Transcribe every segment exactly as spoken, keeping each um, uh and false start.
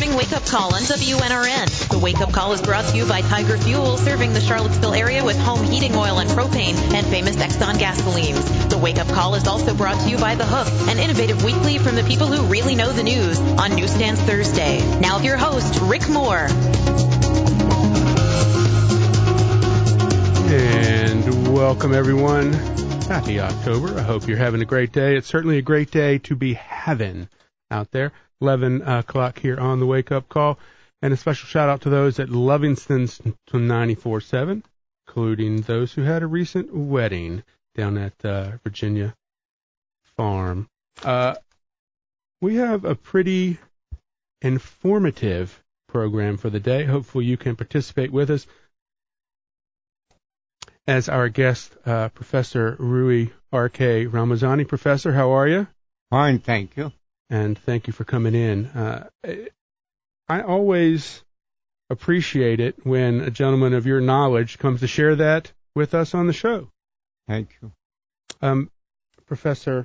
morning wake-up call on W N R N. The wake-up call is brought to you by Tiger Fuel, serving the Charlottesville area with home heating oil and propane and famous Exxon gasolines. The wake-up call is also brought to you by The Hook, an innovative weekly from the people who really know the news, on Newsstands Thursday. Now your host, Rick Moore. And welcome, everyone. Happy October. I hope you're having a great day. It's certainly a great day to be having out there. eleven o'clock here on the wake-up call. And a special shout-out to those at Livingston's ninety-four seven, including those who had a recent wedding down at uh, Virginia Farm. Uh, we have a pretty informative program for the day. Hopefully you can participate with us. As our guest, uh, Professor Rui R K Ramazani. Professor, how are you? Fine, thank you. And thank you for coming in. Uh, I always appreciate it when a gentleman of your knowledge comes to share that with us on the show. Thank you. Um, Professor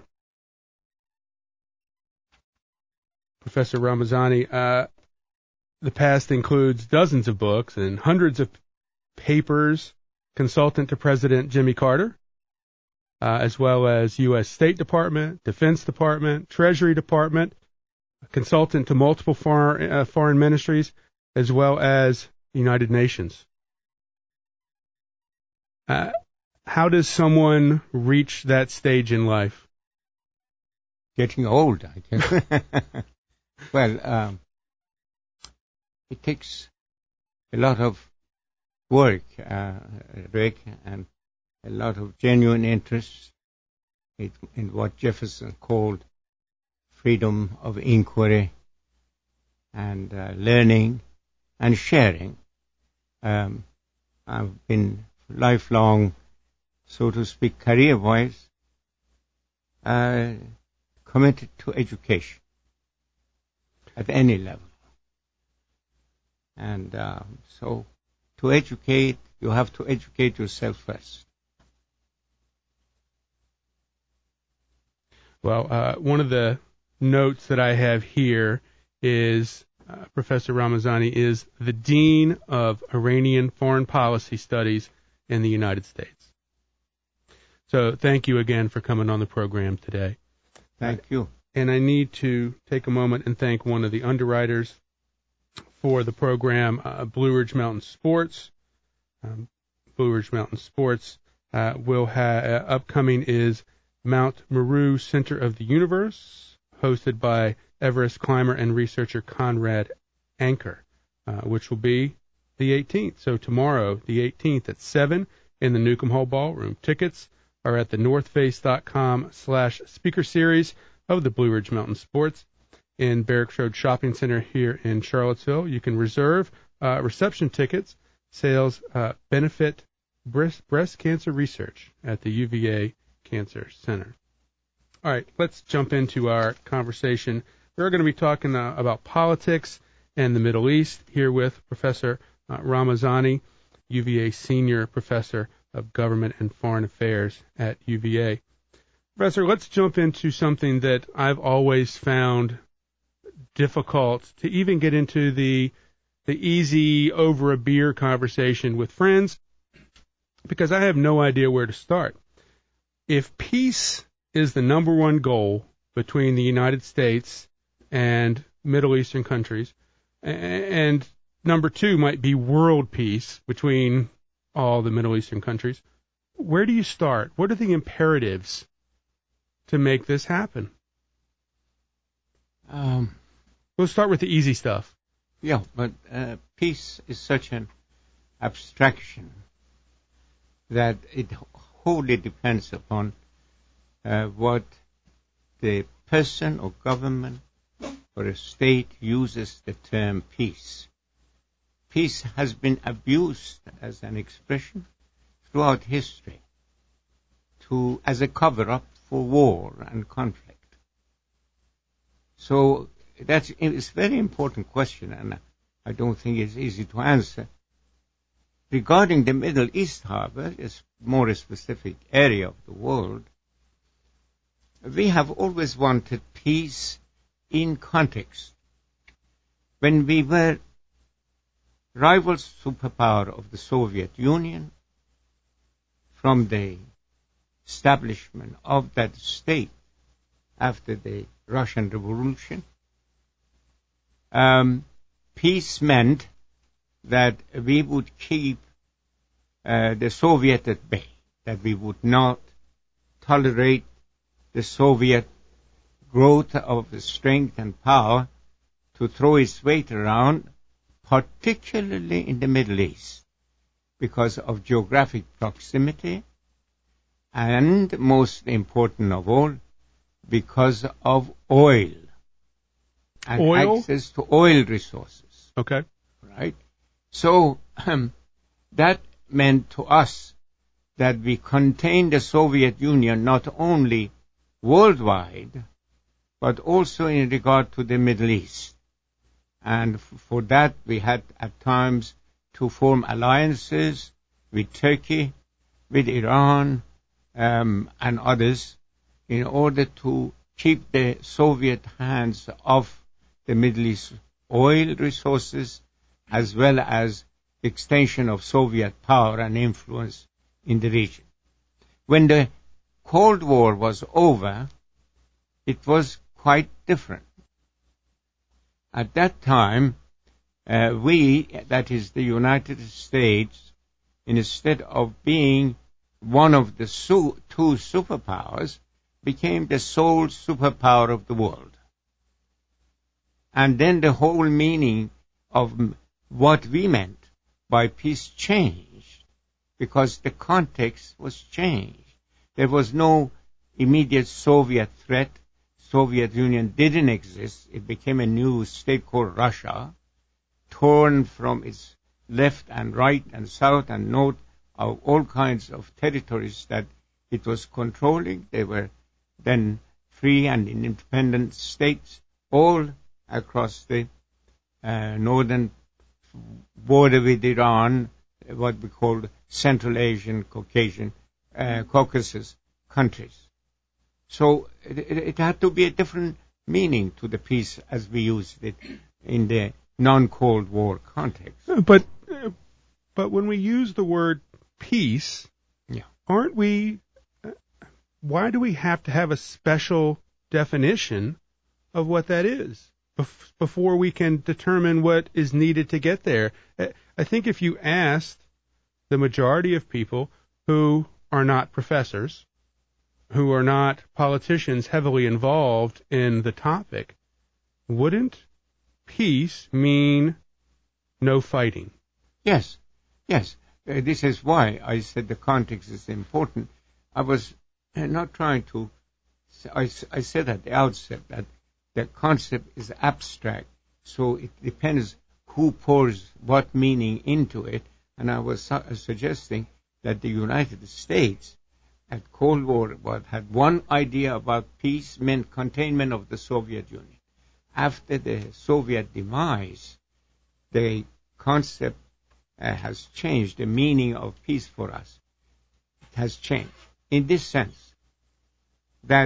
Professor Ramazani, uh, the past includes dozens of books and hundreds of papers, consultant to President Jimmy Carter, uh, as well as U S State Department, Defense Department, Treasury Department, consultant to multiple foreign, uh, foreign ministries, as well as the United Nations. Uh, how does someone reach that stage in life? Getting old, I guess. Well, um, it takes a lot of work, uh, Rick, and a lot of genuine interest in, in what Jefferson called freedom of inquiry and uh, learning and sharing. Um, I've been lifelong, so to speak, career-wise, uh, committed to education at any level. And uh, so to educate, you have to educate yourself first. Well, uh, one of the notes that I have here is uh, Professor Ramazani is the Dean of Iranian Foreign Policy Studies in the United States. So thank you again for coming on the program today. Thank you. And I need to take a moment and thank one of the underwriters for the program, uh, Blue Ridge Mountain Sports. Um, Blue Ridge Mountain Sports uh, will have uh, upcoming is Mount Meru Center of the Universe, hosted by Everest climber and researcher Conrad Anker, uh, which will be the eighteenth. So tomorrow, the eighteenth at seven in the Newcomb Hall Ballroom. Tickets are at the northface.com slash speaker series of the Blue Ridge Mountain Sports in Barracks Road Shopping Center here in Charlottesville. You can reserve uh, reception tickets. Sales uh, benefit breast, breast cancer research at the U V A Cancer Center. All right, let's jump into our conversation. We're going to be talking uh, about politics and the Middle East here with Professor uh, Ramazani, U V A Senior Professor of Government and Foreign Affairs at U V A. Professor, let's jump into something that I've always found difficult to even get into the the easy over a beer conversation with friends, because I have no idea where to start. If peace is the number one goal between the United States and Middle Eastern countries, and number two might be world peace between all the Middle Eastern countries, where do you start? What are the imperatives to make this happen? Um, we'll start with the easy stuff. Yeah, but uh, peace is such an abstraction that it wholly depends upon uh, what the person or government or a state uses the term peace. Peace has been abused as an expression throughout history to as a cover-up for war and conflict. So that's it's a very important question, and I don't think it's easy to answer. Regarding the Middle East, however, is more a specific area of the world, we have always wanted peace in context when we were rival superpower of the Soviet Union, from the establishment of that state after the Russian Revolution, um, peace meant that we would keep uh, the Soviet at bay, that we would not tolerate the Soviet growth of strength and power to throw its weight around, particularly in the Middle East, because of geographic proximity, and most important of all, because of oil and Oil? access to oil resources. Okay. Right? So um, that meant to us that we contained the Soviet Union not only worldwide, but also in regard to the Middle East. And f- for that we had at times to form alliances with Turkey, with Iran, um, and others in order to keep the Soviet hands off the Middle East oil resources, as well as extension of Soviet power and influence in the region. When the Cold War was over, it was quite different. At that time, uh, we, that is the United States, instead of being one of the su- two superpowers, became the sole superpower of the world. And then the whole meaning of what we meant by peace changed, because the context was changed. There was no immediate Soviet threat. Soviet Union didn't exist. It became a new state called Russia, torn from its left and right and south and north of all kinds of territories that it was controlling. They were then free and independent states, all across the uh, northern border with Iran, what we call Central Asian, Caucasian, uh, Caucasus countries. So it, it, it had to be a different meaning to the peace as we used it in the non-Cold War context. But uh, but when we use the word peace, yeah. aren't we? Uh, why do we have to have a special definition of what that is bef- before we can determine what is needed to get there? I think if you asked the majority of people who are not professors, who are not politicians heavily involved in the topic, wouldn't peace mean no fighting? Yes, yes. Uh, this is why I said the context is important. I was uh, not trying to, I, I said at the outset that the concept is abstract, so it depends who pours what meaning into it. And I was su- suggesting that the United States at Cold War had one idea about peace, meant containment of the Soviet Union. After the Soviet demise, the concept uh, has changed. The meaning of peace for us it has changed in this sense that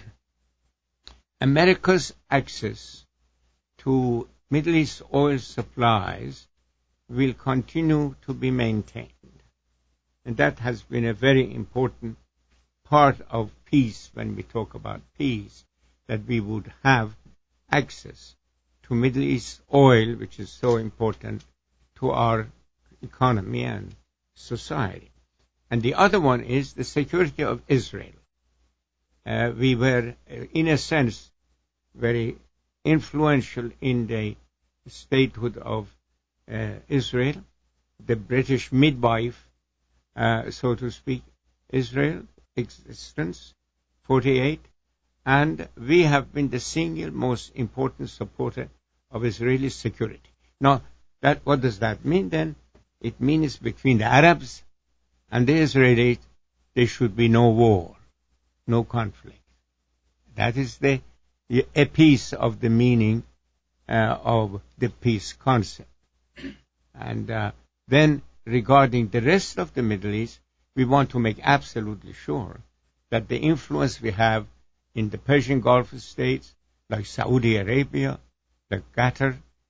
America's access to Middle East oil supplies will continue to be maintained. And that has been a very important part of peace when we talk about peace, that we would have access to Middle East oil, which is so important to our economy and society. And the other one is the security of Israel. Uh, we were, uh, in a sense, very influential in the statehood of uh, Israel, the British midwife, uh, so to speak, Israel existence, forty-eight, and we have been the single most important supporter of Israeli security. Now, that what does that mean then? It means between the Arabs and the Israelis, there should be no war, no conflict. That is the a piece of the meaning uh, of the peace concept. And uh, then regarding the rest of the Middle East, we want to make absolutely sure that the influence we have in the Persian Gulf states, like Saudi Arabia, like Qatar,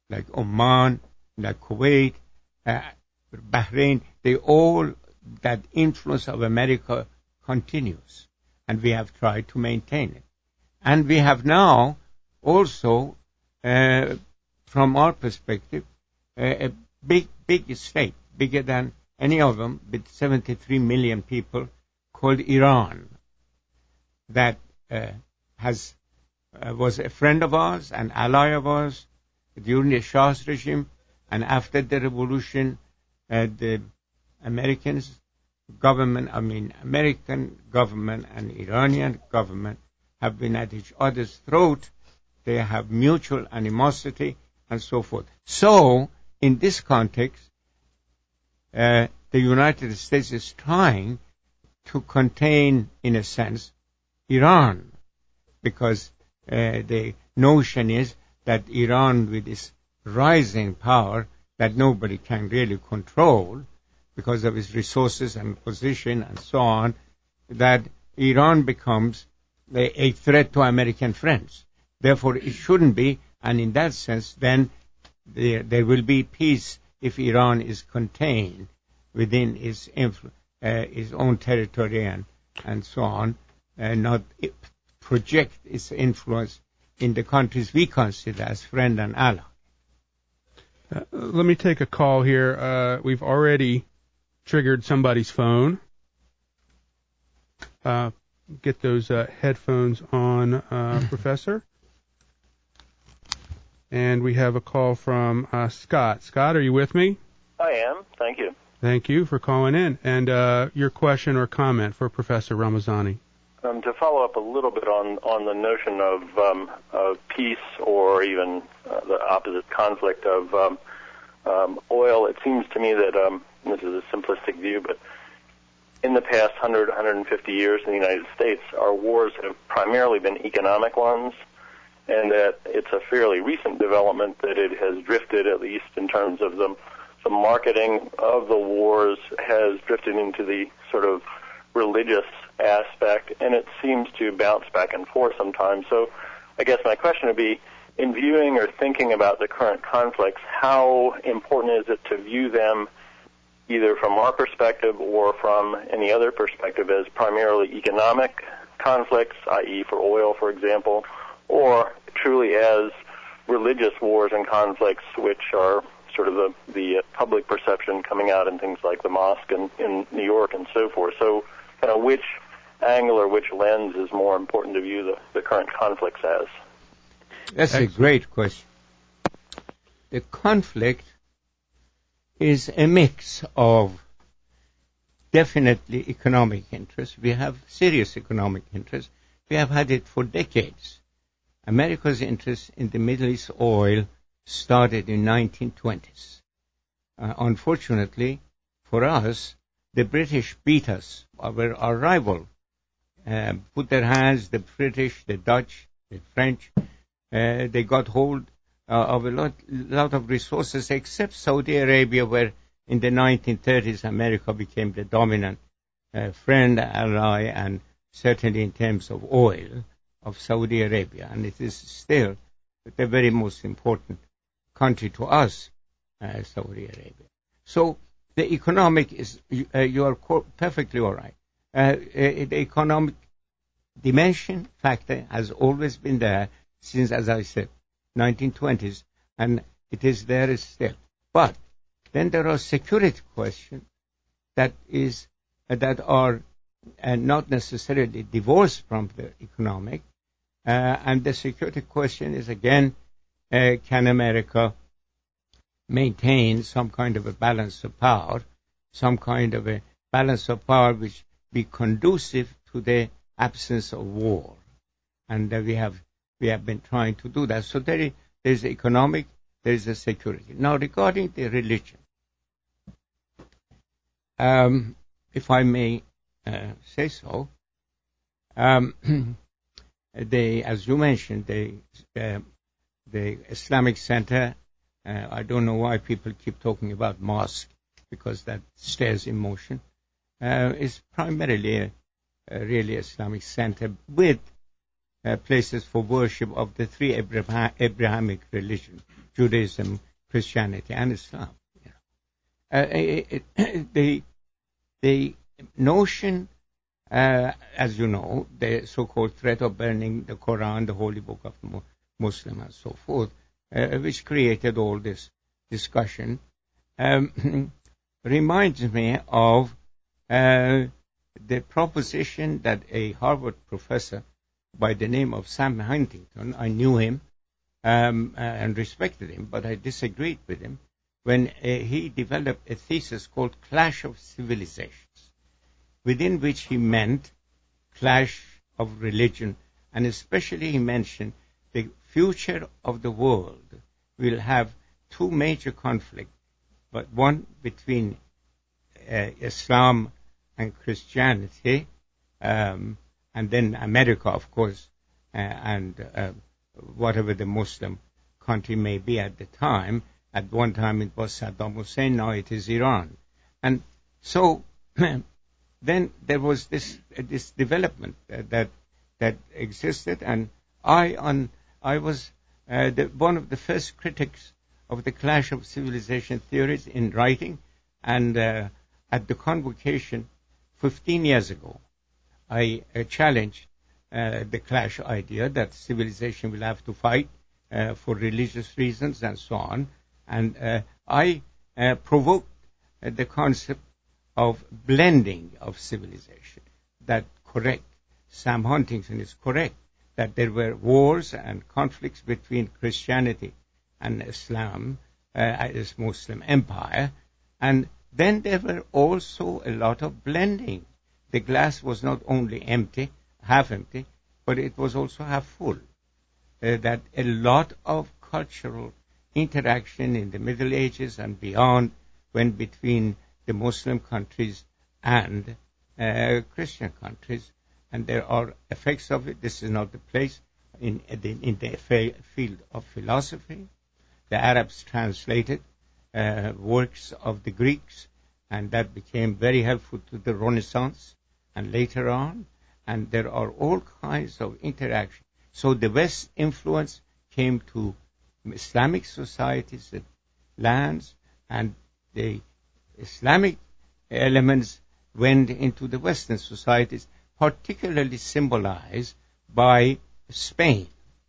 like Oman, like Kuwait, uh, Bahrain, they all, that influence of America continues, and we have tried to maintain it. And we have now also, uh, from our perspective, uh, a big, big state, bigger than any of them, with seventy-three million people, called Iran, that uh, has uh, was a friend of ours, an ally of ours during the Shah's regime, and after the revolution, uh, the Americans government, I mean American government and Iranian government have been at each other's throat. They have mutual animosity and so forth. So, in this context, uh, the United States is trying to contain, in a sense, Iran, because uh, the notion is that Iran, with its rising power that nobody can really control because of its resources and position and so on, that Iran becomes a, a threat to American friends. Therefore, it shouldn't be, and in that sense, then there, there will be peace if Iran is contained within its, influ- uh, its own territory and, and so on, and not project its influence in the countries we consider as friend and ally. Uh, let me take a call here. Uh, we've already triggered somebody's phone. Uh, get those uh, headphones on, uh, Professor. And we have a call from uh, Scott. Scott, are you with me? I am. Thank you. Thank you for calling in. And uh, your question or comment for Professor Ramazani. Um, to follow up a little bit on, on the notion of, um, of peace or even uh, the opposite conflict of um, um, oil, it seems to me that, um, this is a simplistic view, but in the past one hundred, one hundred fifty years in the United States, our wars have primarily been economic ones, and that it's a fairly recent development that it has drifted, at least in terms of the, the marketing of the wars, has drifted into the sort of religious aspect, and it seems to bounce back and forth sometimes. So I guess my question would be, in viewing or thinking about the current conflicts, how important is it to view them either from our perspective or from any other perspective as primarily economic conflicts, that is for oil, for example, or truly as religious wars and conflicts, which are sort of the, the public perception coming out in things like the mosque in, in New York and so forth. So kind of which angle or which lens is more important to view the, the current conflicts as? That's Excellent. a great question. The conflict is a mix of definitely economic interests. We have serious economic interests. We have had it for decades. America's interest in the Middle East oil started in nineteen twenties. Uh, unfortunately, for us, the British beat us, our, our rival. Uh, put their hands, the British, the Dutch, the French, uh, they got hold uh, of a lot, lot of resources, except Saudi Arabia, where in the nineteen thirties America became the dominant uh, friend, ally, and certainly in terms of oil, of Saudi Arabia. And it is still the very most important country to us, uh, Saudi Arabia. So the economic is, uh, you are co- perfectly all right. Uh, the economic dimension factor has always been there since, as I said, nineteen twenties, and it is there still. But then there are security questions that is uh, that are uh, not necessarily divorced from the economic, uh, and the security question is again, uh, can America maintain some kind of a balance of power, some kind of a balance of power which be conducive to the absence of war, and uh, we have we have been trying to do that. So there is, there is economic, there is a security. Now regarding the religion, um, if I may uh, say so, um, they, as you mentioned, the uh, the Islamic Center. Uh, I don't know why people keep talking about mosque, because that stirs emotion. Uh, is primarily a, a really Islamic center with uh, places for worship of the three Abraham, Abrahamic religions, Judaism, Christianity, and Islam. You know. uh, it, it, the, the notion, uh, as you know, the so-called threat of burning the Quran, the holy book of the Muslim, and so forth, uh, which created all this discussion, um, reminds me of uh, the proposition that a Harvard professor by the name of Sam Huntington, I knew him um, uh, and respected him, but I disagreed with him when uh, he developed a thesis called Clash of Civilizations, within which he meant clash of religion, and especially he mentioned the future of the world will have two major conflicts, but one between uh, Islam and Christianity, um, and then America, of course, uh, and uh, whatever the Muslim country may be at the time. At one time it was Saddam Hussein, now it is Iran. And so then there was this uh, this development uh, that that existed, and I on I was uh, the, one of the first critics of the clash of civilization theories in writing, and uh, at the convocation fifteen years ago, I uh, challenged uh, the clash idea that civilization will have to fight uh, for religious reasons and so on, and uh, I uh, provoked uh, the concept of blending of civilization. That correct. Sam Huntington is correct that there were wars and conflicts between Christianity and Islam uh, as Muslim empire, and then there were also a lot of blending. The glass was not only empty, half empty, but it was also half full. Uh, that a lot of cultural interaction in the Middle Ages and beyond went between the Muslim countries and uh, Christian countries, and there are effects of it. This is not the place in, in the field of philosophy. The Arabs translated uh, works of the Greeks, and that became very helpful to the Renaissance and later on, and there are all kinds of interaction. So the West influence came to Islamic societies, the lands, and the Islamic elements went into the Western societies, particularly symbolized by Spain,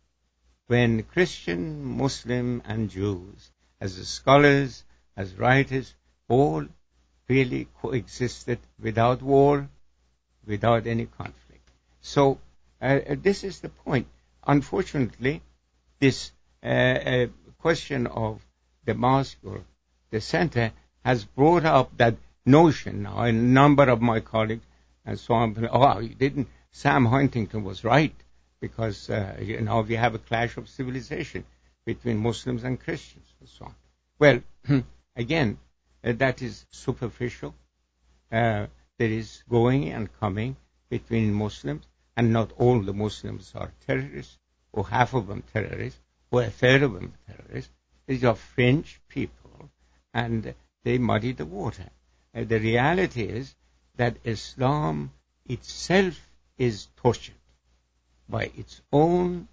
when Christian, Muslim, and Jews, as scholars, as writers, all really coexisted without war, without any conflict. So uh, this is the point. Unfortunately, this uh, uh, question of the mosque or the center has brought up that notion now. A number of my colleagues and so on, oh, you didn't, Sam Huntington was right, because uh, you know, we have a clash of civilization between Muslims and Christians and so on. Well, again, uh, that is superficial. Uh, there is going and coming between Muslims, and not all the Muslims are terrorists, or half of them terrorists, or a third of them terrorists. These are fringe people, and they muddy the water. Uh, the reality is that Islam itself is tortured by its own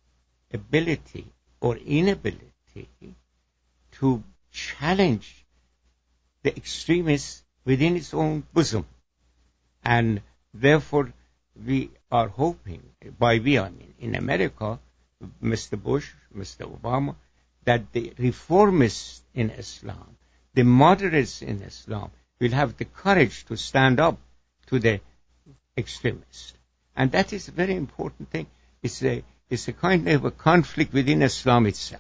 ability or inability to challenge the extremists within its own bosom. And therefore, we are hoping, by we I mean, in America, Mister Bush, Mister Obama, that the reformists in Islam, the moderates in Islam, will have the courage to stand up to the extremists. And that is a very important thing. It's a, it's a kind of a conflict within Islam itself.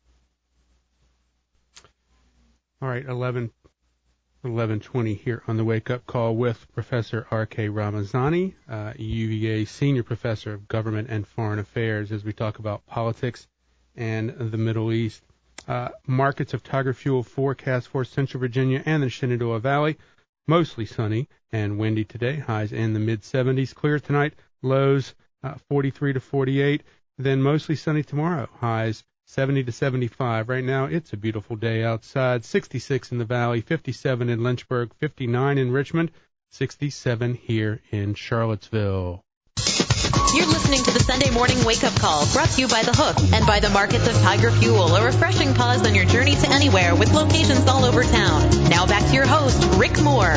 All right, eleven twenty here on the Wake Up Call with Professor R K Ramazani, uh, U V A Senior Professor of Government and Foreign Affairs, as we talk about politics and the Middle East. Uh, markets of Tiger Fuel forecast for Central Virginia and the Shenandoah Valley. Mostly sunny and windy today. Highs in the mid seventies. Clear tonight. Lows uh, forty-three to forty-eight. Then mostly sunny tomorrow. Highs seventy to seventy-five. Right now, it's a beautiful day outside. sixty-six in the Valley, fifty-seven in Lynchburg, fifty-nine in Richmond, sixty-seven here in Charlottesville. You're listening to the Sunday Morning Wake Up Call, brought to you by The Hook and by the markets of Tiger Fuel, a refreshing pause on your journey to anywhere with locations all over town. Now back to your host, Rick Moore.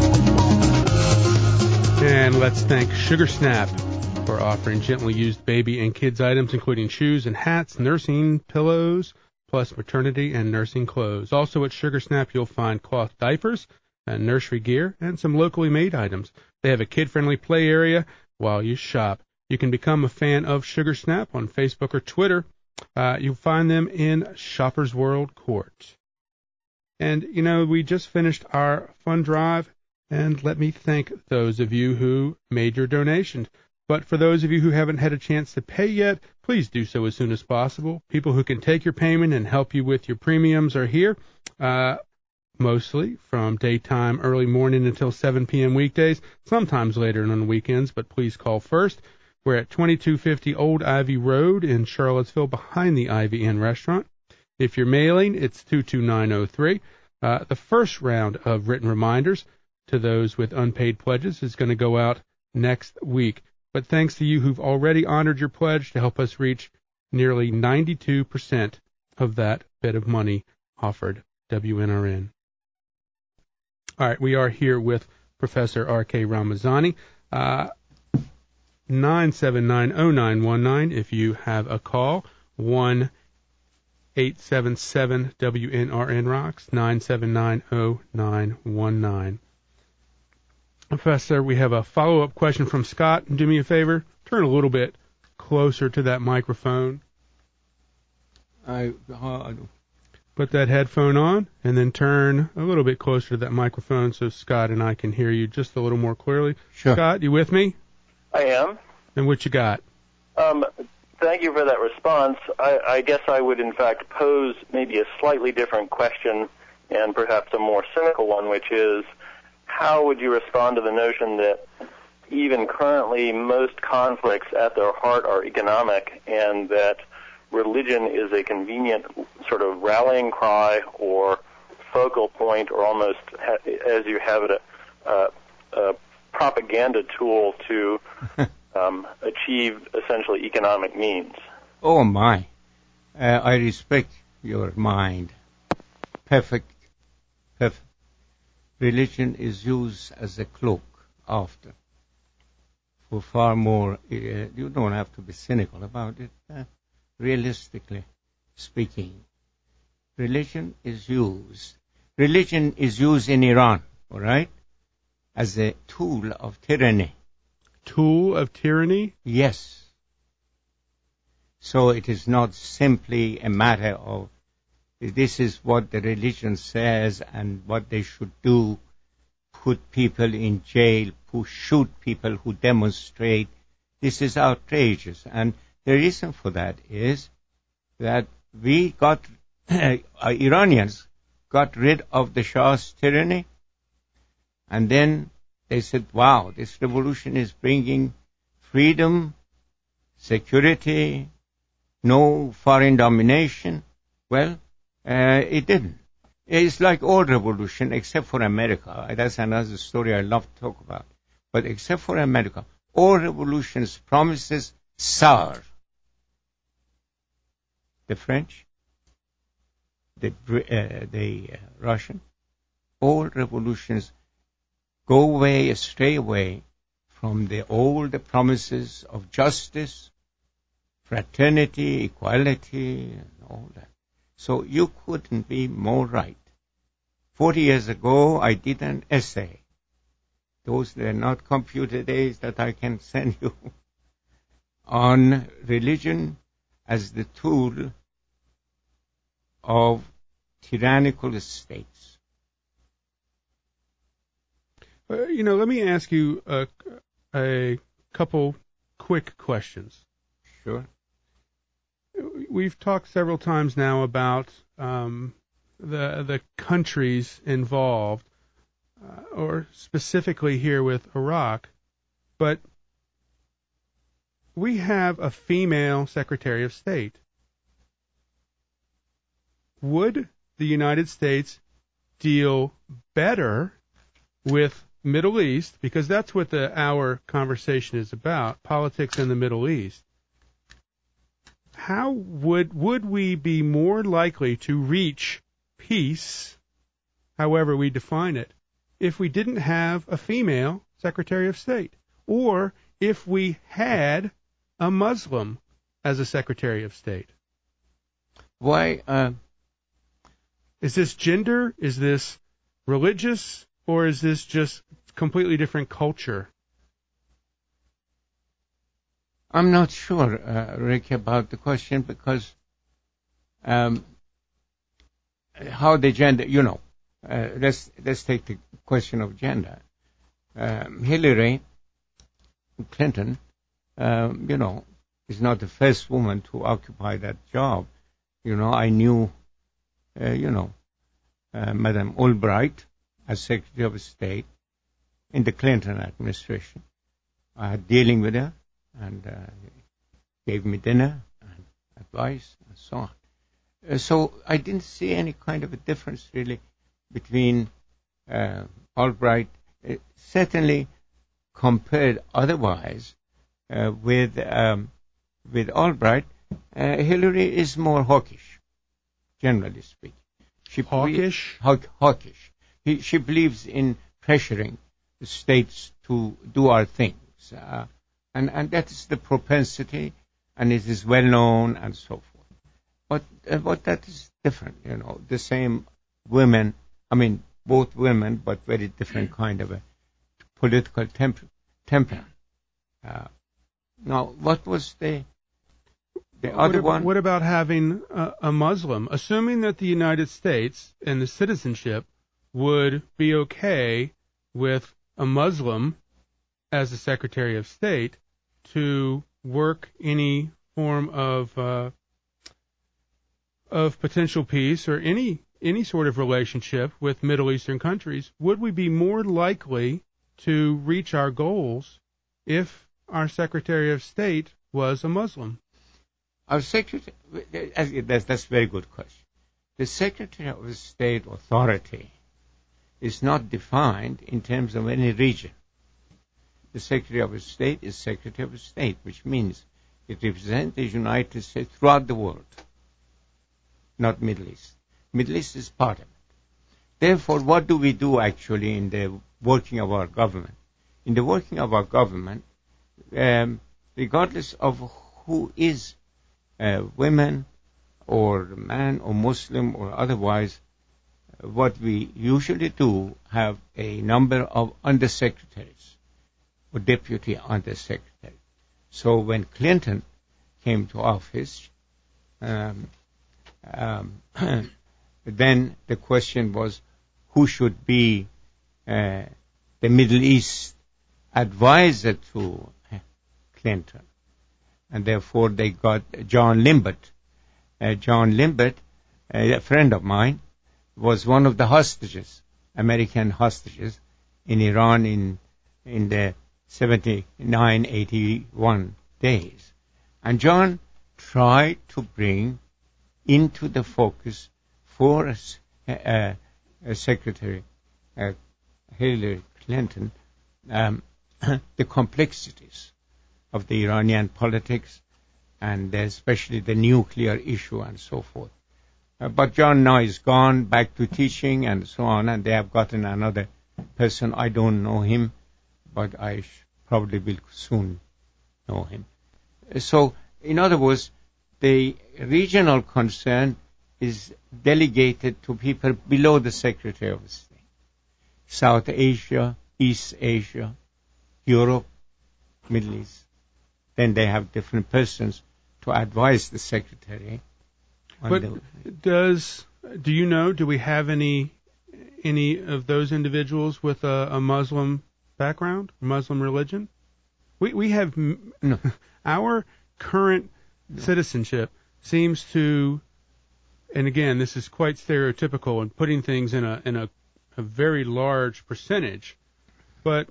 And let's thank Sugar Snap for offering gently used baby and kids items, including shoes and hats, nursing pillows, plus maternity and nursing clothes. Also at Sugar Snap, you'll find cloth diapers and nursery gear and some locally made items. They have a kid-friendly play area while you shop. You can become a fan of Sugar Snap on Facebook or Twitter. Uh, you'll find them in Shoppers World Court. And, you know, we just finished our fund drive, and let me thank those of you who made your donations. But for those of you who haven't had a chance to pay yet, please do so as soon as possible. People who can take your payment and help you with your premiums are here, uh, mostly from daytime, early morning until seven p.m. weekdays, sometimes later on the weekends, but please call first. We're at twenty-two fifty Old Ivy Road in Charlottesville, behind the Ivy Inn restaurant. If you're mailing, it's two two nine oh three. Uh, the first round of written reminders to those with unpaid pledges is going to go out next week. But thanks to you who've already honored your pledge to help us reach nearly ninety-two percent of that bit of money offered W N R N. All right, we are here with Professor R K Ramazani. Uh, nine seven nine oh nine one nine if you have a call. one eight seven seven W N R N rocks, nine seven nine oh nine one nine. Professor, we have a follow-up question from Scott. Do me a favor, turn a little bit closer to that microphone. I, uh, Put that headphone on, and then turn a little bit closer to that microphone so Scott and I can hear you just a little more clearly. Sure. Scott, you with me? I am. And what you got? Um, thank you for that response. I, I guess I would, in fact, pose maybe a slightly different question, and perhaps a more cynical one, which is, how would you respond to the notion that even currently most conflicts at their heart are economic, and that religion is a convenient sort of rallying cry or focal point, or almost, as you have it, a, a, a propaganda tool to um, achieve essentially economic means? Oh, my. Uh, I respect your mind. Perfect. Perfect. Religion is used as a cloak after for far more. Uh, you don't have to be cynical about it. Uh, realistically speaking, religion is used. Religion is used in Iran, all right, as a tool of tyranny. Tool of tyranny? Yes. So it is not simply a matter of this is what the religion says and what they should do, put people in jail, shoot people who demonstrate. This is outrageous. And the reason for that is that we got, uh, Iranians got rid of the Shah's tyranny, and then they said, wow, this revolution is bringing freedom, security, no foreign domination. Well, Uh, it didn't. It's like all revolution, except for America. That's another story I love to talk about. But except for America, all revolutions promises sour. The French, the uh, the uh, Russian, all revolutions go away, stray away from the old promises of justice, fraternity, equality, and all that. So you couldn't be more right. Forty years ago, I did an essay. Those were not computer days that I can send you, on religion as the tool of tyrannical states. Uh, you know, let me ask you a, a couple quick questions. Sure. We've talked several times now about um, the the countries involved, uh, or specifically here with Iraq, but we have a female Secretary of State. Would the United States deal better with Middle East, because that's what the our conversation is about, politics in the Middle East, how would would we be more likely to reach peace, however we define it, if we didn't have a female Secretary of State, or if we had a Muslim as a Secretary of State? Why? Uh... Is this gender? Is this religious? Or is this just completely different culture? I'm not sure, uh, Rick, about the question, because um, how the gender, you know, uh, let's let's take the question of gender. Um, Hillary Clinton, um, you know, is not the first woman to occupy that job. You know, I knew, uh, you know, uh, Madame Albright as Secretary of State in the Clinton administration. I had dealing with her, and uh, gave me dinner and advice and so on. Uh, so I didn't see any kind of a difference really between uh, Albright, uh, certainly compared otherwise uh, with um, with Albright. Uh, Hillary is more hawkish, generally speaking. She hawkish? Be- haw- hawkish. He, she believes in pressuring the states to do our things. Uh, and, and that is the propensity, and it is well known and so forth. But, uh, but that is different, you know. The same women, I mean, both women, but very different kind of a political temper. temper. Uh, now, what was the the what other about, one? What about having a, a Muslim? Assuming that the United States and the citizenship would be okay with a Muslim as the Secretary of State to work any form of uh, of potential peace or any any sort of relationship with Middle Eastern countries, would we be more likely to reach our goals if our Secretary of State was a Muslim? Our Secretary, that's, that's a very good question. The Secretary of State authority is not defined in terms of any region. The Secretary of State is Secretary of State, which means it represents the United States throughout the world, not Middle East. Middle East is part of it. Therefore, what do we do actually in the working of our government? In the working of our government, um, regardless of who is uh, women or man or Muslim or otherwise, what we usually do have a number of undersecretaries or deputy undersecretary. So when Clinton came to office, um, um, then the question was who should be uh, the Middle East advisor to Clinton. And therefore they got John Limbert. Uh, John Limbert, uh, a friend of mine, was one of the hostages, American hostages, in Iran in in the seventy-nine eighty-one days. And John tried to bring into the focus for uh, uh, Secretary uh, Hillary Clinton um, the complexities of the Iranian politics and especially the nuclear issue and so forth. Uh, but John now is gone back to teaching and so on, and they have gotten another person. I don't know him, but I sh- probably will soon know him. Uh, so, in other words, the regional concern is delegated to people below the Secretary of State. South Asia, East Asia, Europe, Middle East. Then they have different persons to advise the Secretary. But does do you know? Do we have any any of those individuals with a, a Muslim background, Muslim religion? We we have no. Our current no. citizenship seems to, and again, this is quite stereotypical and putting things in a in a, a very large percentage, but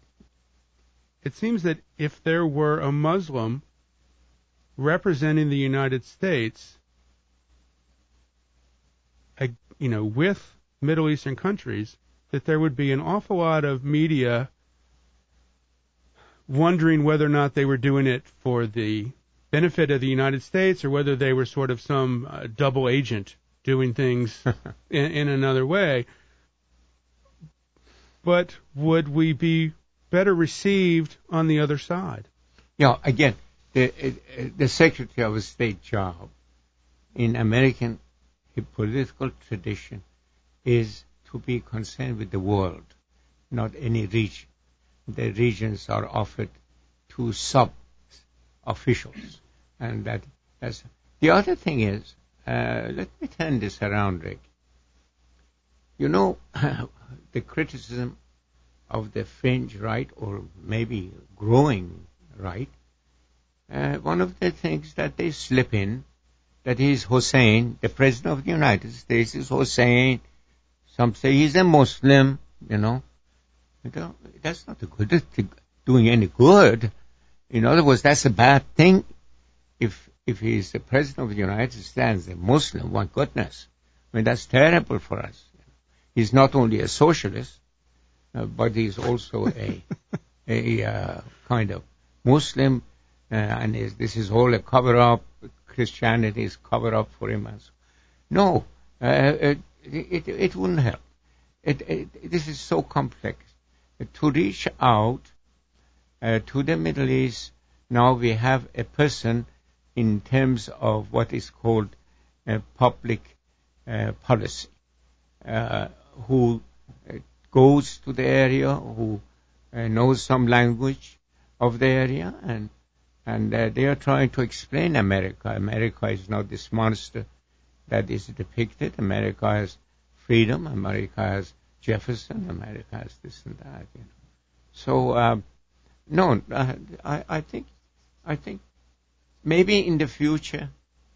it seems that if there were a Muslim representing the United States, you know, with Middle Eastern countries, that there would be an awful lot of media wondering whether or not they were doing it for the benefit of the United States or whether they were sort of some uh, double agent doing things in, in another way. But would we be better received on the other side? Yeah, again, the, the Secretary of State job in American political tradition is to be concerned with the world, not any region. The regions are offered to sub-officials. And that, that's the other thing is, uh, let me turn this around, Rick. You know, the criticism of the fringe right, or maybe growing right, uh, one of the things that they slip in, that is Hussein, the President of the United States is Hussein. Some say he's a Muslim, you know. That's not a good, doing any good. In other words, that's a bad thing. If if he's the President of the United States, a Muslim, my goodness. I mean, that's terrible for us. He's not only a socialist, uh, but he's also a a uh, kind of Muslim, uh, and is, this is all a cover-up. Christianity is cover-up for him. And so. No, uh, it, it, it wouldn't help. It, it, this is so complex. To reach out uh, to the Middle East, now we have a person in terms of what is called uh, public uh, policy, uh, who uh, goes to the area, who uh, knows some language of the area, and and uh, they are trying to explain America. America is not this monster that is depicted. America has freedom. America has Jefferson, America has this and that, you know. So, um, no, uh, I, I think, I think maybe in the future,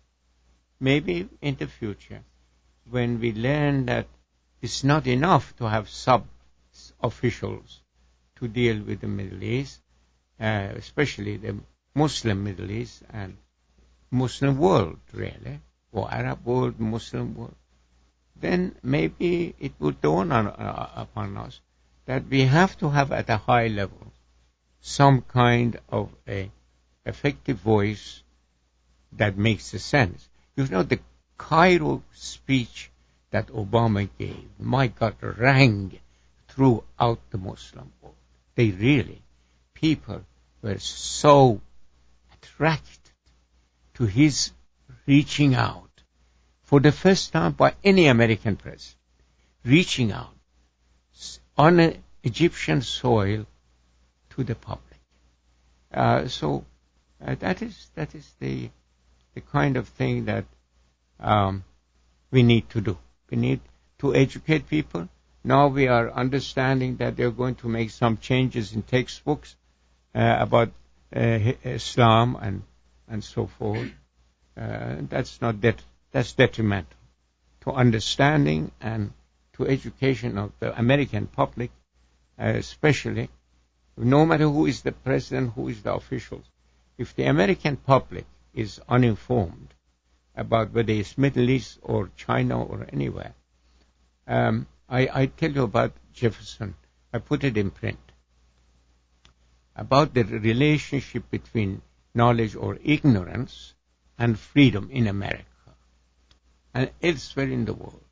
maybe in the future, when we learn that it's not enough to have sub-officials to deal with the Middle East, uh, especially the Muslim Middle East and Muslim world, really, or Arab world, Muslim world, then maybe it would dawn on, uh, upon us that we have to have at a high level some kind of a effective voice that makes sense. You know, the Cairo speech that Obama gave, my God, rang throughout the Muslim world. They really, people were so attracted to his reaching out. For the first time by any American president, reaching out on an Egyptian soil to the public. Uh, so uh, that is that is the the kind of thing that um, we need to do. We need to educate people. Now we are understanding that they're going to make some changes in textbooks uh, about uh, Islam and and so forth. Uh, that's not that. That's detrimental to understanding and to education of the American public, uh, especially, no matter who is the president, who is the officials. If the American public is uninformed about whether it's Middle East or China or anywhere, um, I, I tell you about Jefferson. I put it in print. About the relationship between knowledge or ignorance and freedom in America and elsewhere in the world.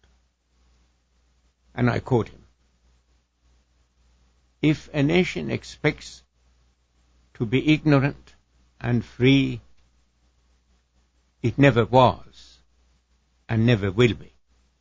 And I quote him. If a nation expects to be ignorant and free, it never was and never will be.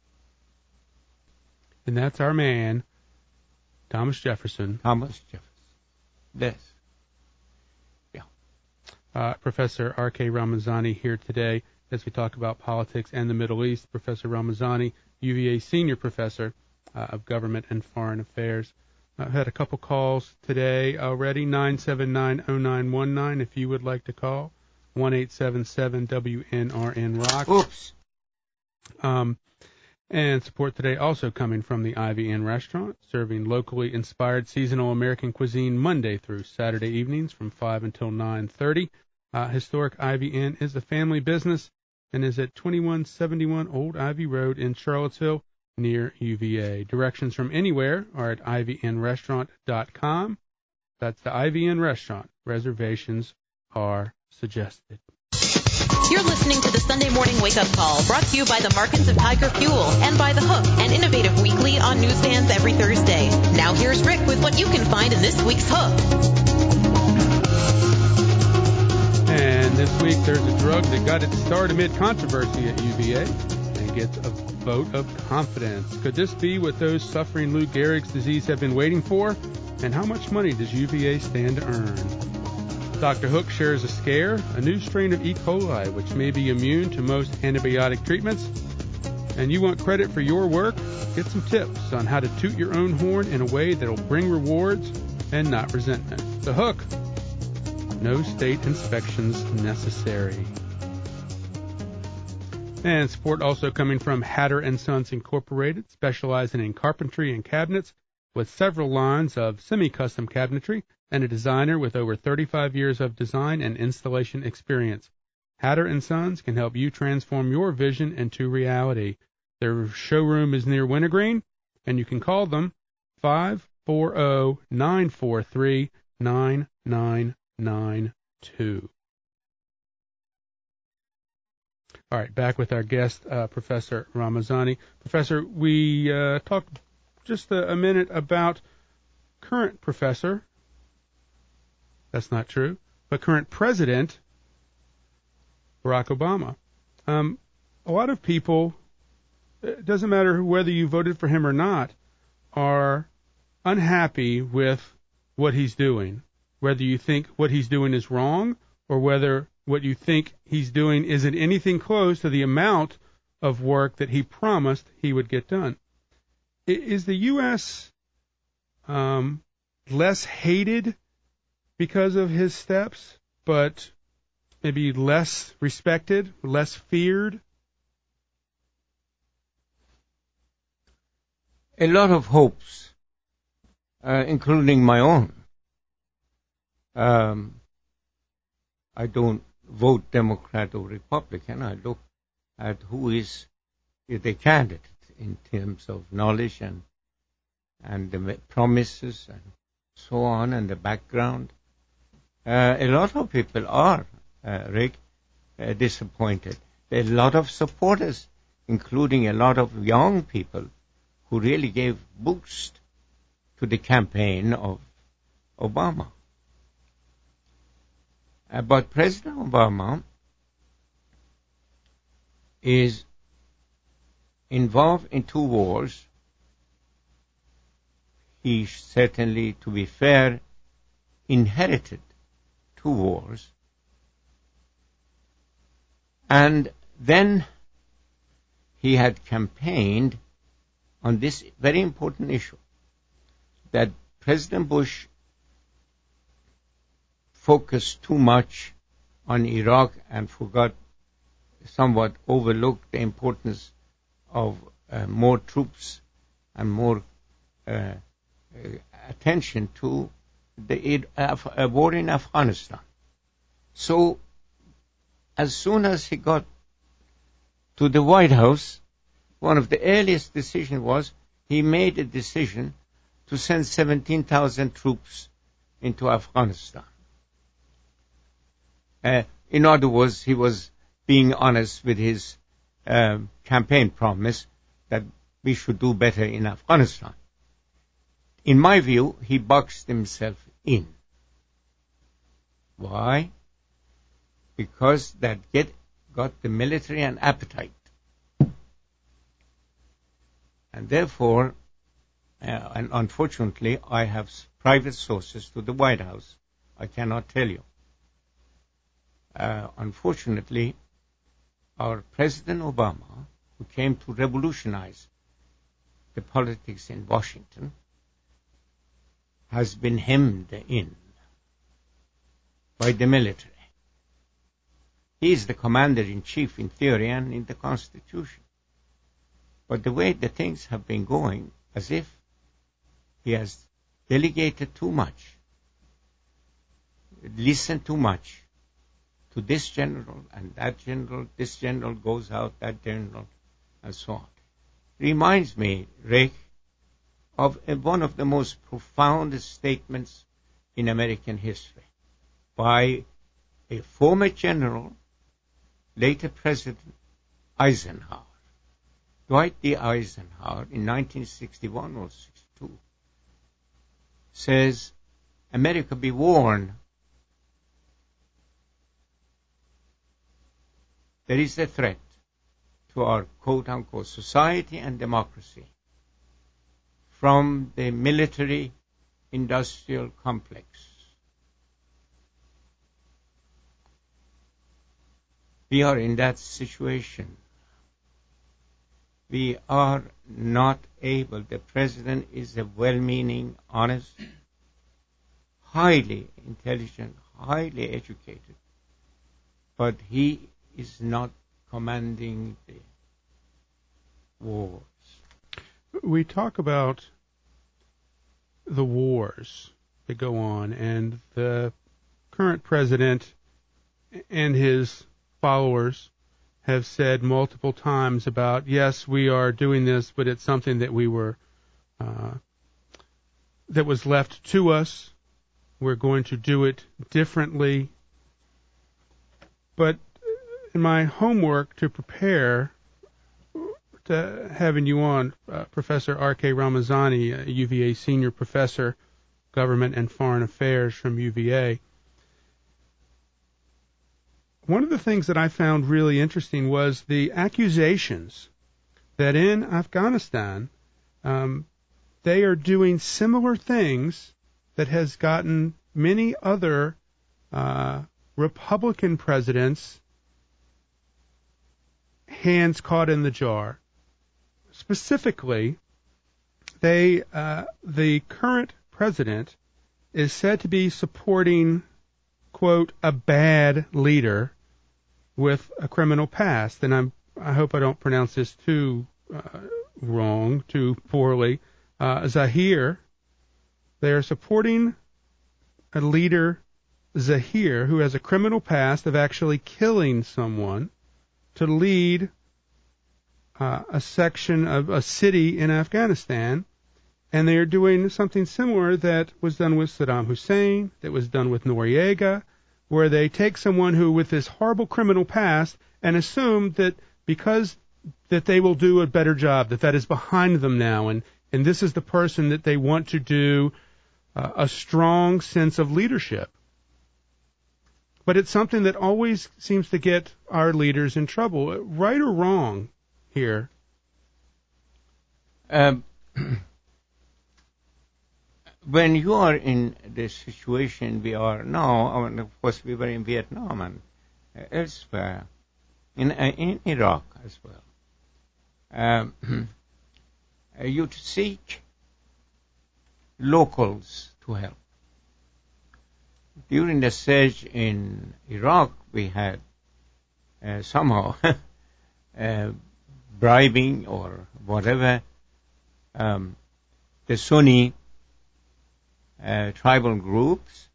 And that's our man, Thomas Jefferson. Thomas Jefferson. Yes. Yeah. Uh, Professor R K Ramazani here today as we talk about politics and the Middle East. Professor Ramazani, U V A Senior Professor uh, of Government and Foreign Affairs. I've had a couple calls today already, nine seven nine, oh nine one nine if you would like to call, one eight seven seven W N R N Rock. Oops. Um, and support today also coming from the Ivy Inn Restaurant, serving locally inspired seasonal American cuisine Monday through Saturday evenings from five until nine thirty. Uh, historic Ivy Inn is a family business and is at twenty-one seventy-one Old Ivy Road in Charlottesville. near U V A. Directions from anywhere are at I V N restaurant dot com. That's the I V N Restaurant. Reservations are suggested. You're listening to the Sunday Morning Wake Up Call, brought to you by the Markets of Tiger Fuel and by The Hook, an innovative weekly on newsstands every Thursday. Now here's Rick with what you can find in this week's Hook. And this week there's a drug that got its start amid controversy at U V A and gets a vote of confidence. Could this be what those suffering Lou Gehrig's disease have been waiting for? And how much money does U V A stand to earn? Doctor Hook shares a scare, a new strain of E. coli, which may be immune to most antibiotic treatments. And you want credit for your work? Get some tips on how to toot your own horn in a way that'll bring rewards and not resentment. The Hook. No state inspections necessary. And support also coming from Hatter and Sons Incorporated, specializing in carpentry and cabinets, with several lines of semi-custom cabinetry, and a designer with over thirty-five years of design and installation experience. Hatter and Sons can help you transform your vision into reality. Their showroom is near Wintergreen, and you can call them five four zero, nine four three, nine nine nine two. All right, back with our guest, uh, Professor Ramazani. Professor, we uh, talked just a, a minute about current professor. That's not true, but current President Barack Obama. Um, a lot of people, it doesn't matter whether you voted for him or not, are unhappy with what he's doing, whether you think what he's doing is wrong or whether what you think he's doing isn't anything close to the amount of work that he promised he would get done. Is the U S um, less hated because of his steps, but maybe less respected, less feared? A lot of hopes, uh, including my own. Um, I don't vote Democrat or Republican. I look at who is the candidate in terms of knowledge and and the promises and so on and the background. Uh, a lot of people are, uh, Rick, uh, disappointed. There are a lot of supporters, including a lot of young people who really gave boost to the campaign of Obama. Uh, but President Obama is involved in two wars. He certainly, to be fair, inherited two wars. And then he had campaigned on this very important issue, that President Bush focused too much on Iraq and forgot, somewhat overlooked the importance of uh, more troops and more uh, uh, attention to the uh, war in Afghanistan. So as soon as he got to the White House, one of the earliest decisions was he made a decision to send seventeen thousand troops into Afghanistan. Uh, in other words, he was being honest with his uh, campaign promise that we should do better in Afghanistan. In my view, he boxed himself in. Why? Because that get, got the military an appetite. And therefore, uh, and unfortunately, I have private sources to the White House. I cannot tell you. Uh, unfortunately, our President Obama, who came to revolutionize the politics in Washington, has been hemmed in by the military. He is the commander-in-chief in theory and in the Constitution. But the way the things have been going, as if he has delegated too much, listened too much to this general and that general, this general goes out, that general, and so on. reminds me, Rick, of uh, one of the most profound statements in American history by a former general, later President Eisenhower. Dwight D. Eisenhower, in nineteen sixty-one or sixty-two, says, America, be warned. There is a threat to our quote-unquote society and democracy from the military-industrial complex. We are in that situation. We are not able. The president is a well-meaning, honest, highly intelligent, highly educated, but he is not commanding the wars. We talk about the wars that go on, and the current president and his followers have said multiple times about, yes, we are doing this, but it's something that we were, uh, that was left to us. We're going to do it differently. But in my homework to prepare to having you on, uh, Professor R K Ramazani, a U V A senior professor, government and foreign affairs from U V A, one of the things that I found really interesting was the accusations that in Afghanistan um, they are doing similar things that has gotten many other uh, Republican presidents' hands caught in the jar. Specifically, they uh, the current president is said to be supporting, quote, a bad leader with a criminal past, and I'm, I hope I don't pronounce this too uh, wrong, too poorly, uh, Zahir. They are supporting a leader, Zahir, who has a criminal past of actually killing someone to lead uh, a section of a city in Afghanistan, and they are doing something similar that was done with Saddam Hussein, that was done with Noriega, where they take someone who with this horrible criminal past and assume that because that they will do a better job, that that is behind them now, and, and this is the person that they want to do uh, a strong sense of leadership. But it's something that always seems to get our leaders in trouble. Right or wrong here? Um, when you are in the situation we are now, I mean, of course we were in Vietnam and uh, elsewhere, in, uh, in Iraq as well, um, uh, you seek locals to help. During the siege in Iraq, we had uh, somehow uh, bribing or whatever um, the Sunni uh, tribal groups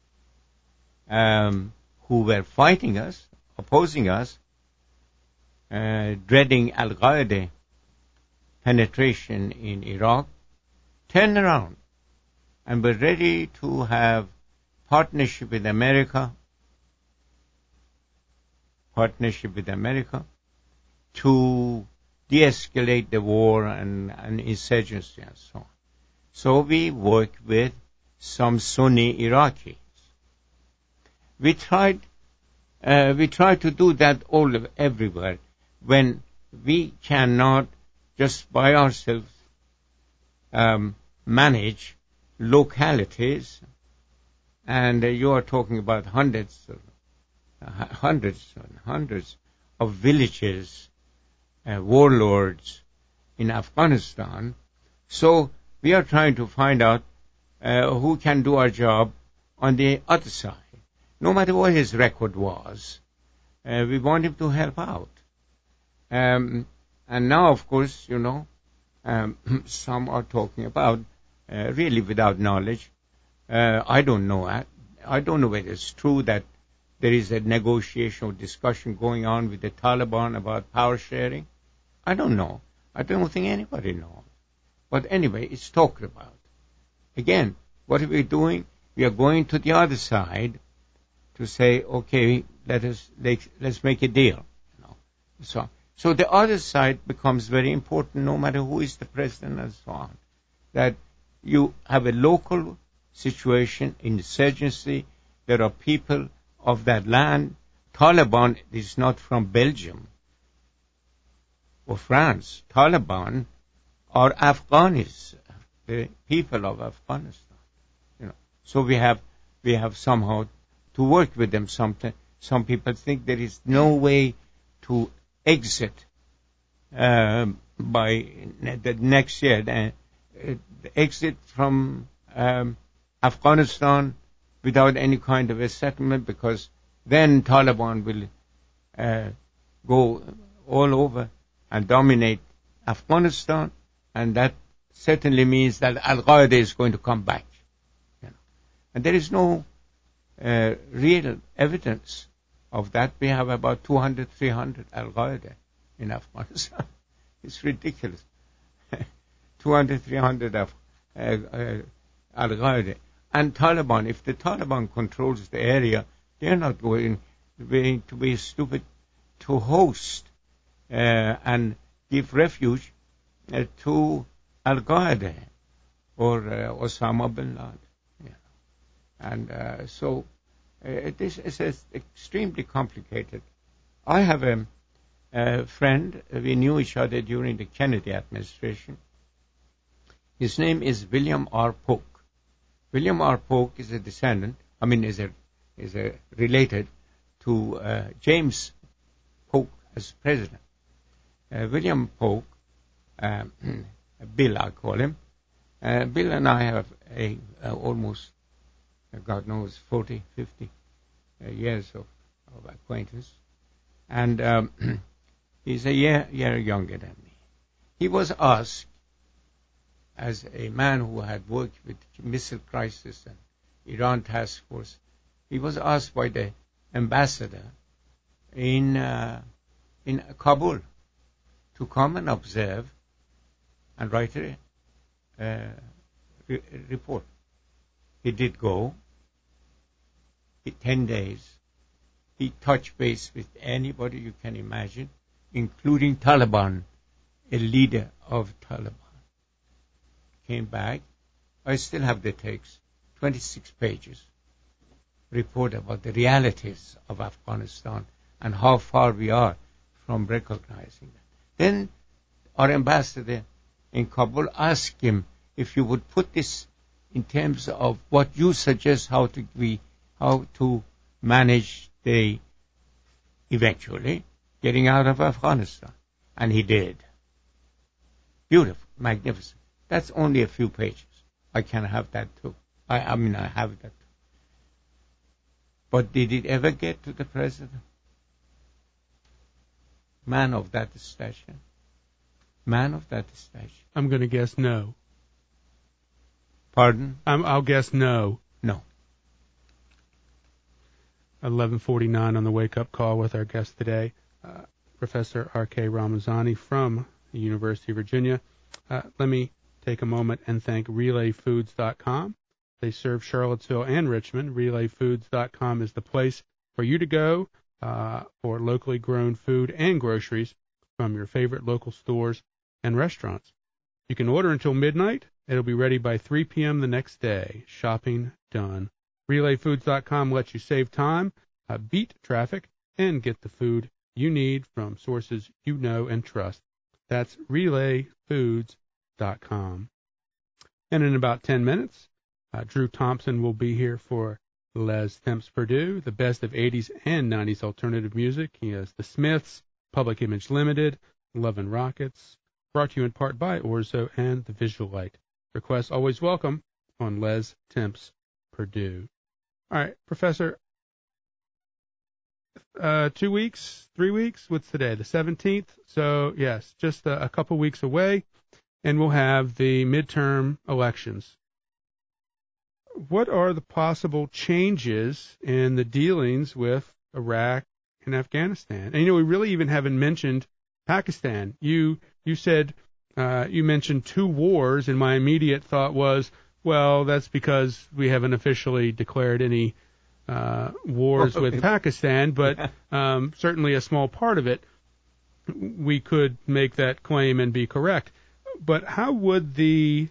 um, who were fighting us, opposing us, uh, dreading Al-Qaeda penetration in Iraq, turned around and were ready to have partnership with America, partnership with America to de-escalate the war and, and insurgency and so on. So we work with some Sunni Iraqis. We tried, uh, we try to do that all of, everywhere when we cannot just by ourselves um, manage localities. And uh, you are talking about hundreds, uh, hundreds and hundreds of villages, uh, warlords in Afghanistan. So we are trying to find out uh, who can do our job on the other side. No matter what his record was, uh, we want him to help out. Um, and now, of course, you know, um, some are talking about, uh, really without knowledge, Uh, I don't know. I, I don't know whether it's true that there is a negotiation or discussion going on with the Taliban about power sharing. I don't know. I don't think anybody knows. But anyway, it's talked about. Again, what are we doing? We are going to the other side to say, okay, let us let's, let's make a deal. You know, so so the other side becomes very important, no matter who is the president and so on. That you have a local situation, insurgency. There are people of that land. Taliban is not from Belgium or France. Taliban are Afghanis, the people of Afghanistan. You know, so we have we have somehow to work with them. Something. Some people think there is no way to exit uh, by the next year. The, uh, exit from um, Afghanistan without any kind of a settlement, because then Taliban will uh, go all over and dominate Afghanistan, and that certainly means that Al-Qaeda is going to come back. You know. And there is no uh, real evidence of that. We have about two hundred, three hundred Al-Qaeda in Afghanistan. It's ridiculous. two hundred, three hundred of uh, uh, Al-Qaeda. And Taliban, if the Taliban controls the area, they're not going to be stupid to host uh, and give refuge uh, to Al-Qaeda or uh, Osama bin Laden. Yeah. And uh, so uh, this is extremely complicated. I have a, a friend, we knew each other during the Kennedy administration. His name is William R. Polk. William R. Polk is a descendant, I mean, is a is a related to uh, James Polk as president. Uh, William Polk, um, Bill, I call him. Uh, Bill and I have a uh, almost, uh, God knows, forty, fifty uh, years of, of acquaintance, and um, he's a year year younger than me. He was asked, as a man who had worked with missile crisis and Iran task force, he was asked by the ambassador in uh, in Kabul to come and observe and write a uh, re- report. He did go. He, ten days. He touched base with anybody you can imagine, including Taliban, a leader of Taliban. Came back. I still have the text, twenty-six pages, report about the realities of Afghanistan and how far we are from recognizing that. Then our ambassador in Kabul asked him if you would put this in terms of what you suggest how to we how to manage the eventually getting out of Afghanistan, and he did. Beautiful, magnificent. That's only a few pages. I can have that too. I, I mean, I have that too. But did it ever get to the president? Man of that stature. Man of that stature. I'm going to guess no. Pardon? I'm, I'll guess no. No. eleven forty-nine on the wake-up call with our guest today, uh, Professor R K Ramazani from the University of Virginia. Uh, let me take a moment and thank Relay Foods dot com. They serve Charlottesville and Richmond. Relay Foods dot com is the place for you to go uh, for locally grown food and groceries from your favorite local stores and restaurants. You can order until midnight. It'll be ready by three p.m. the next day. Shopping done. Relay Foods dot com lets you save time, uh, beat traffic, and get the food you need from sources you know and trust. That's Relay Foods dot com. And in about ten minutes, uh, Drew Thompson will be here for Les Temps Purdue, the best of eighties and nineties alternative music. He has The Smiths, Public Image Limited, Love and Rockets, brought to you in part by Orzo and The Visual Light. Requests always welcome on Les Temps Purdue. All right, Professor, uh, two weeks, three weeks, what's today, the seventeenth? So, yes, just a, a couple weeks away, and we'll have the midterm elections. What are the possible changes in the dealings with Iraq and Afghanistan? And, you know, we really even haven't mentioned Pakistan. You you said uh, you mentioned two wars, and my immediate thought was, well, that's because we haven't officially declared any uh, wars with Pakistan, but um, certainly a small part of it. We could make that claim and be correct. But how would the,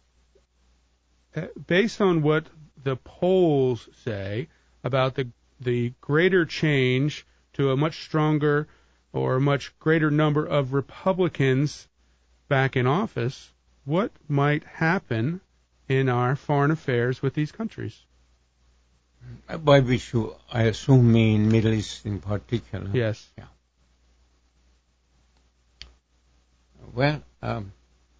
based on what the polls say about the the greater change to a much stronger or a much greater number of Republicans back in office, what might happen in our foreign affairs with these countries? By which you, I assume, mean Middle East in particular. Yes. Yeah. Well, um,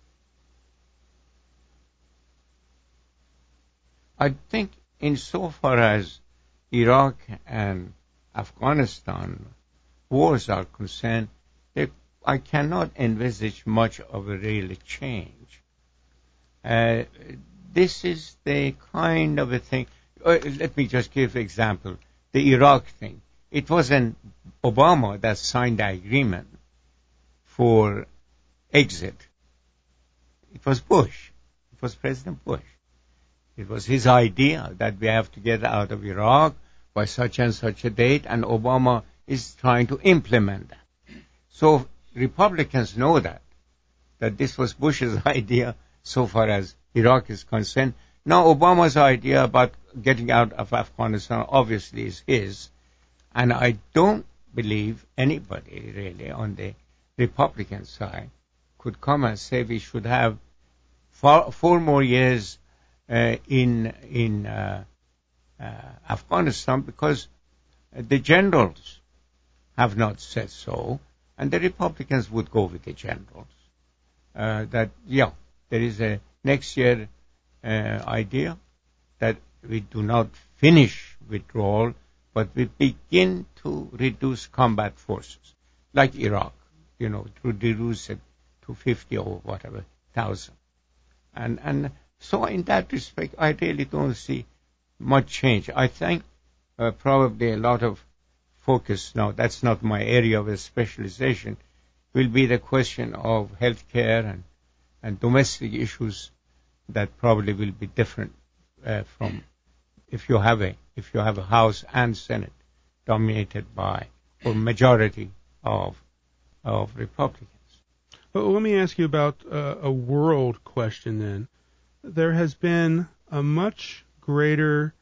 I think insofar as Iraq and Afghanistan wars are concerned, they, I cannot envisage much of a real change. Uh, this is the kind of a thing. Uh, let me just give an example. The Iraq thing. It wasn't Obama that signed the agreement for exit. It was Bush. It was President Bush. It was his idea that we have to get out of Iraq by such and such a date, and Obama is trying to implement that. So Republicans know that, that this was Bush's idea so far as Iraq is concerned. Now Obama's idea about getting out of Afghanistan obviously is his, and I don't believe anybody really on the Republican side could come and say we should have four, four more years uh, in in uh, uh, Afghanistan, because the generals have not said so, and the Republicans would go with the generals. Uh, that yeah, there is a next year uh, idea that we do not finish withdrawal, but we begin to reduce combat forces, like Iraq, you know, to reduce it to fifty or whatever thousand. And and so in that respect, I really don't see much change. I think uh, probably a lot of focus now, that's not my area of specialization, will be the question of healthcare and, and domestic issues that probably will be different uh, from if you have a if you have a House and Senate dominated by or majority of of Republicans. Well, let me ask you about uh, a world question then. There has been a much greater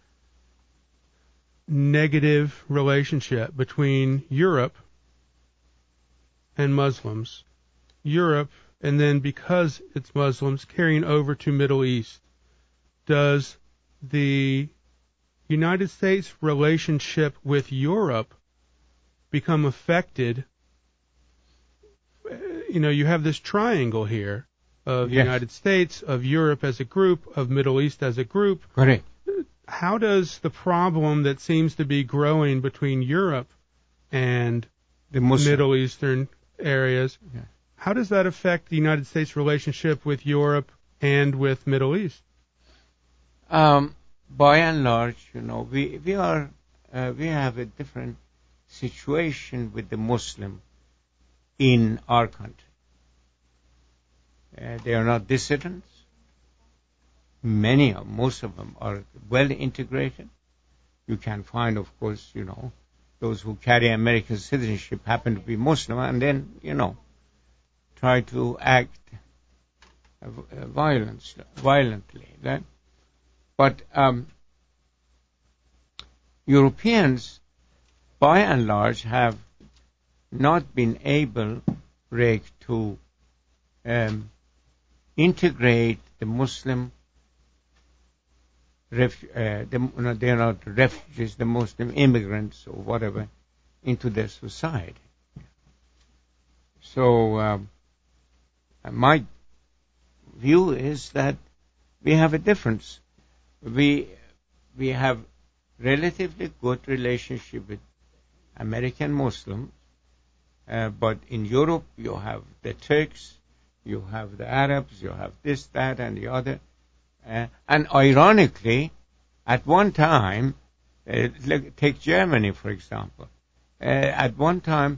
negative relationship between Europe and Muslims. Europe, and then because it's Muslims, carrying over to Middle East. Does the United States relationship with Europe become affected? You know, you have this triangle here of the yes. United States, of Europe as a group, of Middle East as a group. Correct. How does the problem that seems to be growing between Europe and the Muslim. Middle Eastern areas, yeah. how does that affect the United States relationship with Europe and with Middle East? Um, by and large, you know, we we are uh, we have a different situation with the Muslim in our country. Uh, they are not dissidents. Many of, most of them are well integrated. You can find, of course, you know, those who carry American citizenship happen to be Muslim, and then, you know, try to act uh, violence, violently. Right? But um, Europeans, by and large, have not been able, Rick, to um, integrate the Muslim, ref, uh, the, no, they are not refugees, the Muslim immigrants or whatever, into their society. So um, my view is that we have a difference. We we have relatively good relationship with American Muslims, uh, but in Europe you have the Turks, you have the Arabs, you have this, that, and the other. Uh, and ironically, at one time, uh, take Germany, for example. Uh, at one time,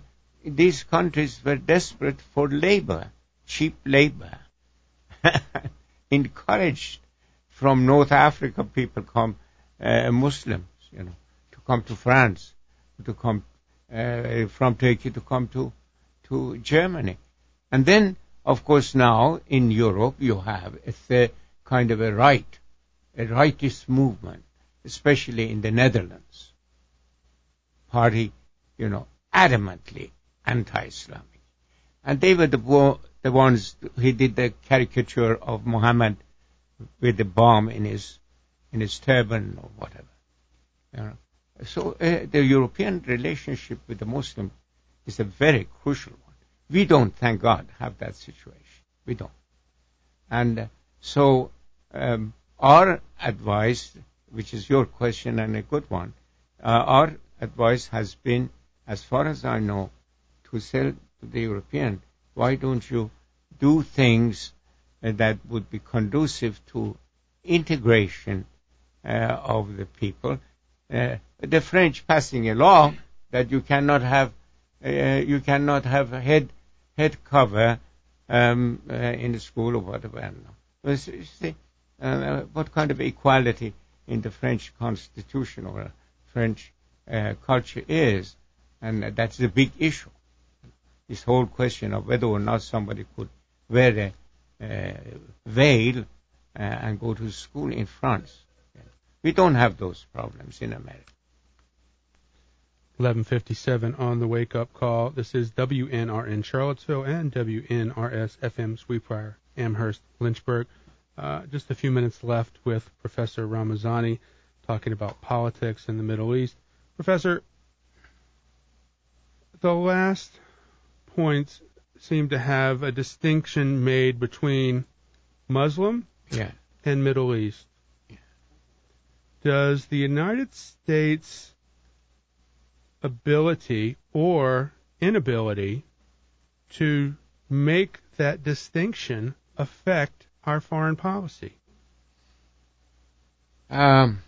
these countries were desperate for labor, cheap labor. Encouraged from North Africa, people come, uh, Muslims, you know, to come to France, to come uh, from Turkey to come to to Germany, and then, of course, now in Europe you have a th- kind of a right, a rightist movement, especially in the Netherlands. Party, you know, adamantly anti-Islamic, and they were the wo- the ones who did the caricature of Muhammad with the bomb in his in his turban or whatever. You know? So uh, the European relationship with the Muslim is a very crucial one. We don't, thank God, have that situation. We don't. And uh, so um, our advice, which is your question and a good one, uh, our advice has been, as far as I know, to sell to the European, why don't you do things uh, that would be conducive to integration uh, of the people. Uh, the French passing a law that you cannot have uh, you cannot have a head head cover um, uh, in the school or whatever. I don't know. You see, uh, what kind of equality in the French Constitution or French uh, culture is, and that's the big issue. This whole question of whether or not somebody could wear a uh, veil uh, and go to school in France. We don't have those problems in America. eleven fifty-seven on the wake-up call. This is W N R N Charlottesville and W N R S F M Sweetbriar, Amherst, Lynchburg. Uh, just a few minutes left with Professor Ramazani talking about politics in the Middle East. Professor, the last points seem to have a distinction made between Muslim yeah. and Middle East. Yeah. Does the United States' ability or inability to make that distinction affect our foreign policy? Um,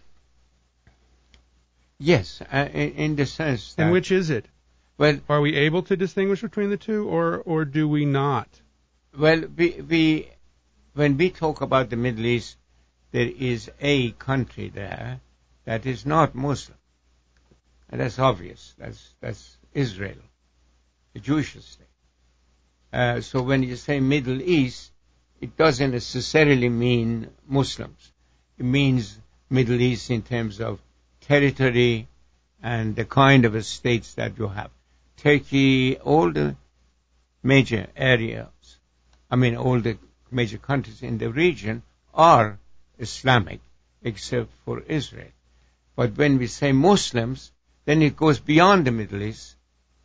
yes, uh, in, in the sense that... And which is it? Well, are we able to distinguish between the two, or, or do we not? Well, we, we, when we talk about the Middle East, there is a country there that is not Muslim. And that's obvious. That's, that's Israel, the Jewish state. Uh, so when you say Middle East, it doesn't necessarily mean Muslims. It means Middle East in terms of territory and the kind of states that you have. Turkey, all the major areas, I mean all the major countries in the region are Islamic except for Israel. But when we say Muslims, then it goes beyond the Middle East.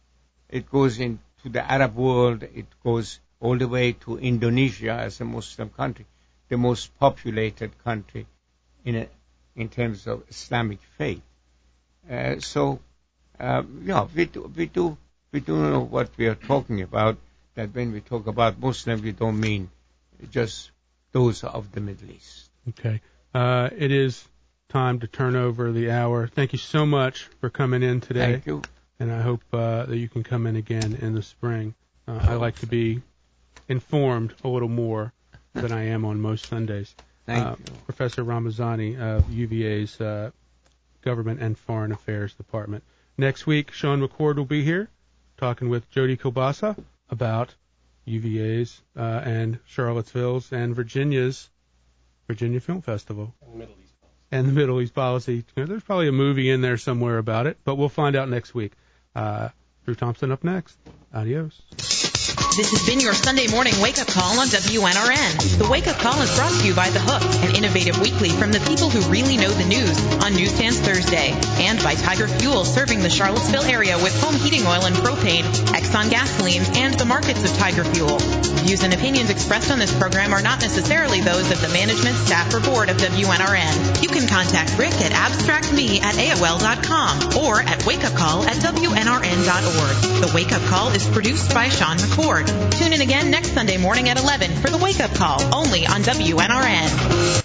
It goes into the Arab world. It goes all the way to Indonesia as a Muslim country, the most populated country in a, in terms of Islamic faith. Uh, so, uh, yeah, we do, we do we do know what we are talking about. That when we talk about Muslim, we don't mean just those of the Middle East. Okay, uh, it is time to turn over the hour. Thank you so much for coming in today. Thank you. And I hope uh, that you can come in again in the spring. Uh, I like to be informed a little more than I am on most Sundays. Thank uh, you. Professor Ramazani of U V A's uh, Government and Foreign Affairs Department. Next week, Sean McCord will be here talking with Jody Kilbasa about U V A's uh, and Charlottesville's and Virginia's Virginia Film Festival. And the Middle East policy. And the Middle East policy. There's probably a movie in there somewhere about it, but we'll find out next week. Uh, Drew Thompson up next. Adios. This has been your Sunday morning wake-up call on W N R N. The wake-up call is brought to you by The Hook, an innovative weekly from the people who really know the news on Newsstands Thursday, and by Tiger Fuel, serving the Charlottesville area with home heating oil and propane, Exxon gasolines, and the markets of Tiger Fuel. Views and opinions expressed on this program are not necessarily those of the management, staff, or board of W N R N. You can contact Rick at abstractme at A O L dot com or at wakeupcall at W N R N dot org. The wake-up call is produced by Sean McCord. Tune in again next Sunday morning at eleven for the wake-up call, only on W N R N.